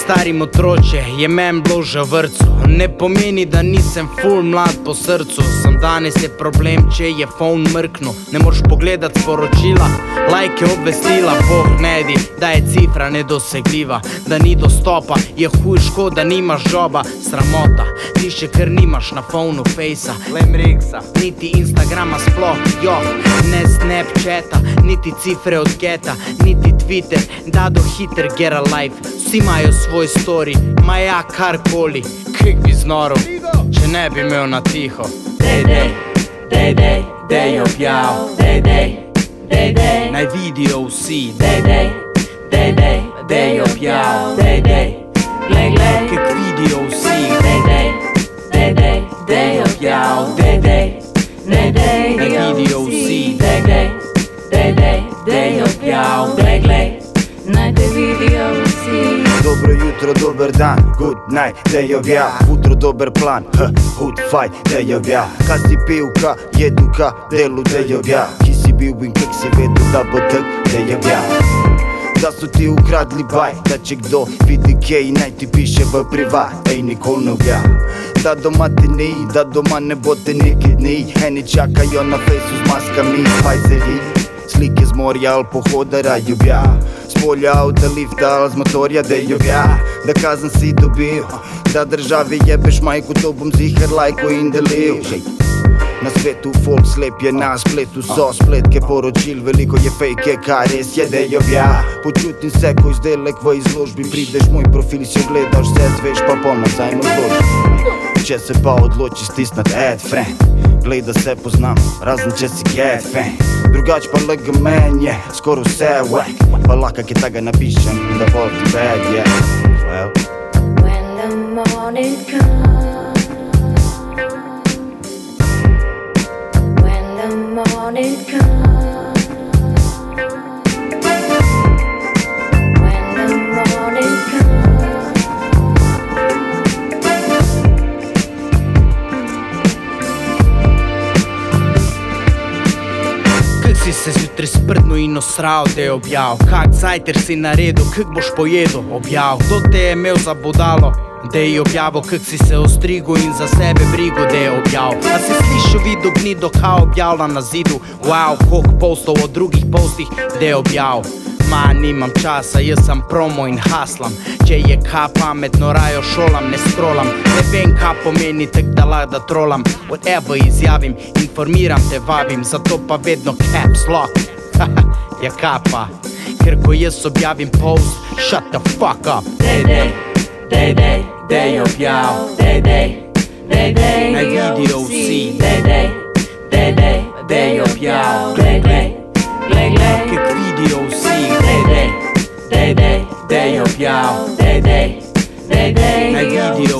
starim otroče, je men bilo že v vrtcu. Ne pomeni, da nisem ful mlad po srcu. Sam danes je problem, če je phone mrknu. Ne moraš pogledat sporočila, lajke obvestila. Bog ne di, da je cifra nedosegljiva, da ni dostopa, je huj škoda, nimaš joba. Sramota, ti še ker nimaš na phonu Facea, Lemriksa, niti Instagrama sploh, jo, ne Snapchata, niti cifre od geta, niti Twitter, da do hiter get a life. Vsi imajo svoj story, ma ja karkoli, kik bi znoril, če ne bi imel na tiho. Dej objav, naj vidijo vsi. Dej objav, kik vidijo vsi. Dej objav, naj vidijo vsi. Dej objav, naj te vidijo vsi. Dobro jutro, dober dan, good night, dej objav. Utro, dober plan, good fight, dej objav. Kad si pil, ka jedu, ka delu, dej objav. Ki si bil in kak si vedel, da bo tak, dej objav. Da so ti ukradli baj, da če kdo vidi kej, naj ti piše v privat, ej nikol ne objav. Da doma te ni, da doma ne bo te neki dni. Eni čakajo na fejsu z maskami, Pfizeri. Slike z morja ali pohoda, raj objav. S polja, avta, lifta ali z motorja, dej objav. Da kazen si dobil, da državi jebeš majku, to bom zihar lajko in delil. Na svetu folk slep je, na spletu so spletke poročil. Veliko je fejke, kaj res je, dej objav. Počutim se, ko izdelek v izložbi. Prideš moj profil, si ogledaš, vse zveš, pa pol nazaj na zložbi. Če se pa odloči stisnat add friend, glej da se poznam, razen če si get fan. Drugač pa lega men je, skoro vse wack. Pa laka ki taga napišem, da bol ti bad, yeah. Well, when the morning comes, when the morning comes, when the morning comes. Kak si se zjutraj sprdnil in osral, dej objav. Kak zajtrk si naredil, kak boš pojedel, objav. Kdo te je imel za budalo, dej objavo. Kak si se ostrigel in za sebe brigo, dej objav. A si slišal, videl gnido, kao objavlja na zidu. Wow, koliko postov o drugih postih, dej objav. Ma, nimam časa, jaz sem promo in haslam. Če je ka pametno, rajo šolam, ne scrollam. Ne vem, ka pomeni tek da lada trolam. Whatever izjavim, informiram te, vabim. Zato pa vedno caps lock, ja kapa. Ker ko jaz objavim post, shut the fuck up. Dej objav, naj vidijo vsi. Dej objav, kak vidijo vsi. Dej objav, naj vidijo